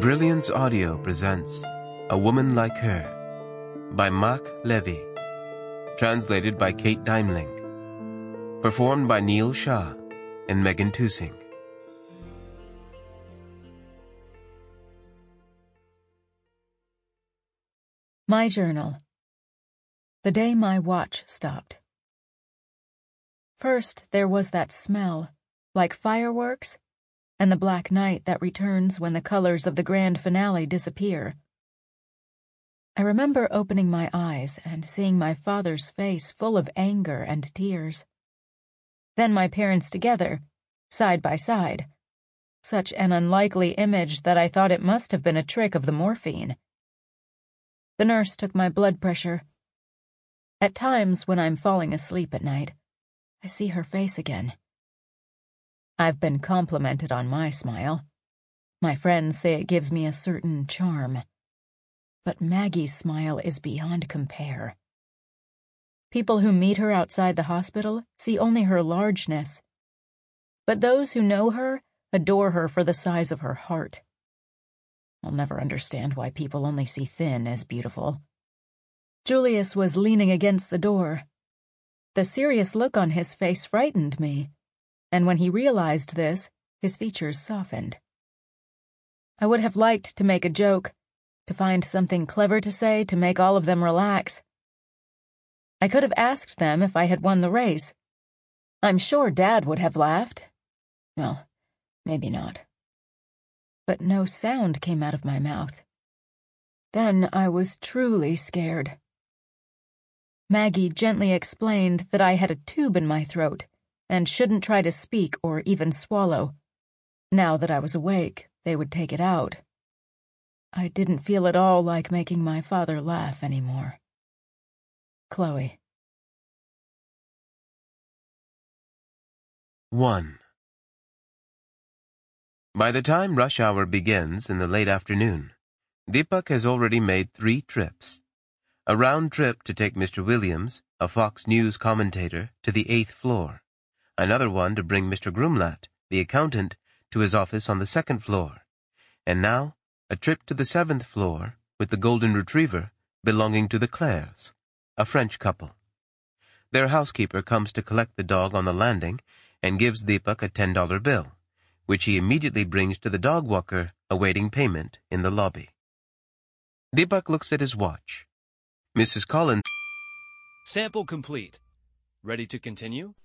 Brilliance Audio presents A Woman Like Her by Mark Levy, translated by Kate Daimling, performed by Neil Shah and Megan Tusing. My journal. The day my watch stopped. First, there was that smell, like fireworks, and the black night that returns when the colors of the grand finale disappear. I remember opening my eyes and seeing my father's face full of anger and tears. Then my parents together, side by side. Such an unlikely image that I thought it must have been a trick of the morphine. The nurse took my blood pressure. At times, when I'm falling asleep at night, I see her face again. I've been complimented on my smile. My friends say it gives me a certain charm. But Maggie's smile is beyond compare. People who meet her outside the hospital see only her largeness. But those who know her adore her for the size of her heart. I'll never understand why people only see thin as beautiful. Julius was leaning against the door. The serious look on his face frightened me, and when he realized this, his features softened. I would have liked to make a joke, to find something clever to say to make all of them relax. I could have asked them if I had won the race. I'm sure Dad would have laughed. Well, maybe not. But no sound came out of my mouth. Then I was truly scared. Maggie gently explained that I had a tube in my throat and shouldn't try to speak or even swallow. Now that I was awake, they would take it out. I didn't feel at all like making my father laugh anymore. Chloe. 1. By the time rush hour begins in the late afternoon, Deepak has already made 3 trips. A round trip to take Mr. Williams, a Fox News commentator, to the 8th floor. Another one to bring Mr. Grumlat, the accountant, to his office on the 2nd floor. And now, a trip to the 7th floor with the golden retriever belonging to the Clares, a French couple. Their housekeeper comes to collect the dog on the landing and gives Deepak a $10 bill, which he immediately brings to the dog walker awaiting payment in the lobby. Deepak looks at his watch. Mrs. Collins. Sample complete. Ready to continue?